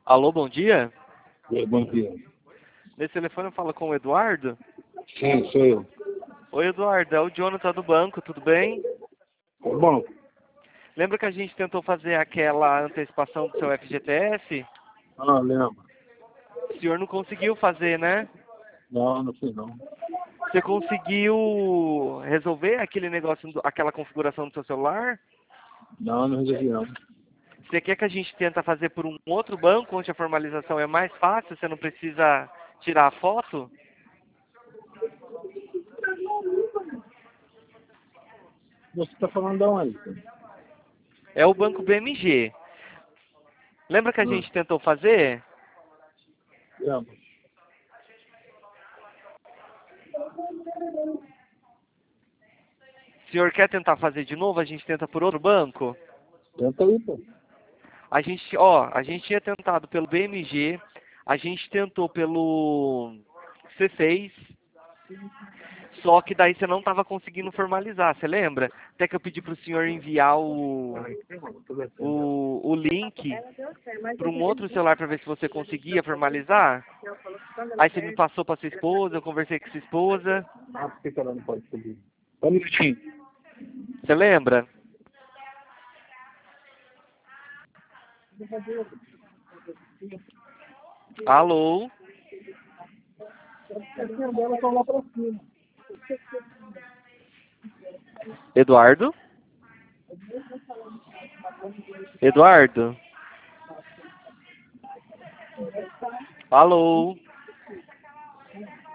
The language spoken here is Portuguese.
Alô, bom dia. Oi, bom dia. Nesse telefone eu falo com o Eduardo. Sim, sou eu. Oi, Eduardo, é o Jonathan do banco, tudo bem? Tá bom? Lembra que a gente tentou fazer aquela antecipação do seu FGTS? Ah, lembro. O senhor não conseguiu fazer, né? Não, não fiz não. Você conseguiu resolver aquele negócio, aquela configuração do seu celular? Não, não resolvi não. Você quer que a gente tenta fazer por um outro banco, onde a formalização é mais fácil, você não precisa tirar a foto? Você está falando de onde? É o Banco BMG. Lembra que a gente tentou fazer? Lembro. O senhor quer tentar fazer de novo? A gente tenta por outro banco? Tenta aí, pô. A gente tinha tentado pelo BMG, a gente tentou pelo C6, só que daí você não estava conseguindo formalizar, você lembra? Até que eu pedi para o senhor enviar o link para um outro celular para ver se você conseguia formalizar. Aí você me passou para sua esposa, eu conversei com sua esposa. Ah, por que ela não pode subir? Só um minutinho. Você lembra? Alô? Dela só lá pra cima. Eduardo? Eduardo? Alô?